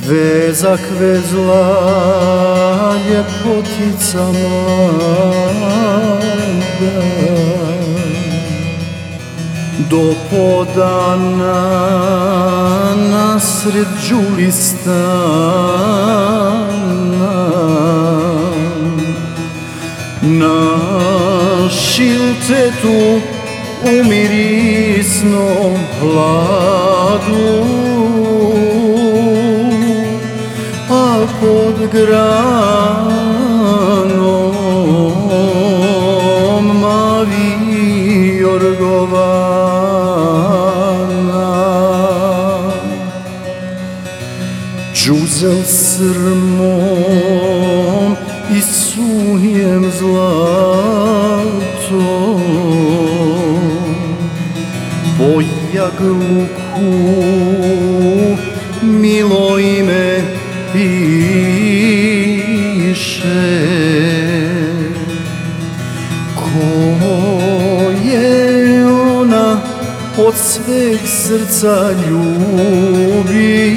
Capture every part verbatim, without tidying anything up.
Vezak vezla ljepotica mlada, do podana nasred đulistana, na šiltetu u mirisnom hladu, a pod granom mavi jorgovana. Džuzel srmom i suhijem zlato, po jagluku milo ime piše, koje ona od sveg srca ljubi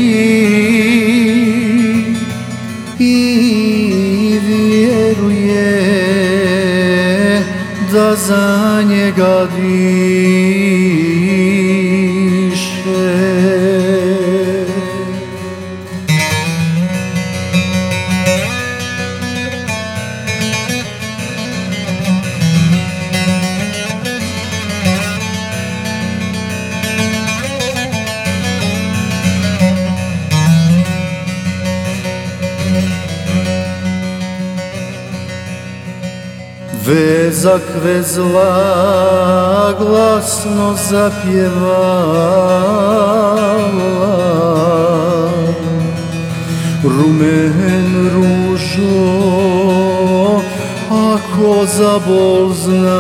i vjeruje da za njega diše. Vezak vezla glasno zapjevala, rumen ružo, ako za bol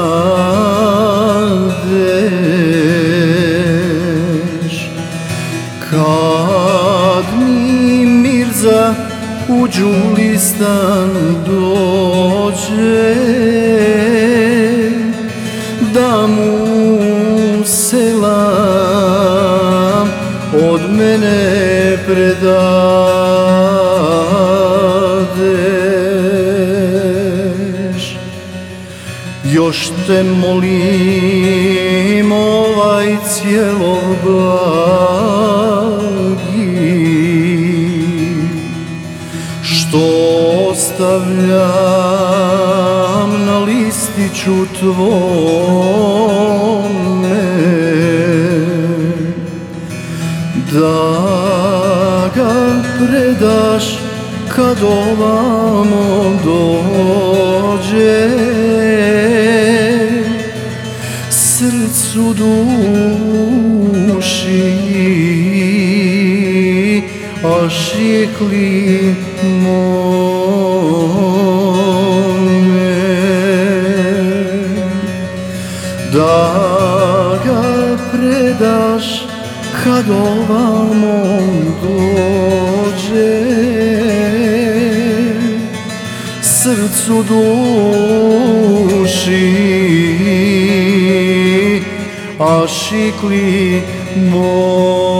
znadeš, kad mi Mirza u đulistan dođe, da mu selam od mene predadeš. Još te molim, ovaj cijelog blagi, što ostavljam na listiću tvome, da ga predaš kad ovamo dođe, srcu duši ašikli mome, da ga predaš kad ovamo dođe, srcu duši ašikli mome.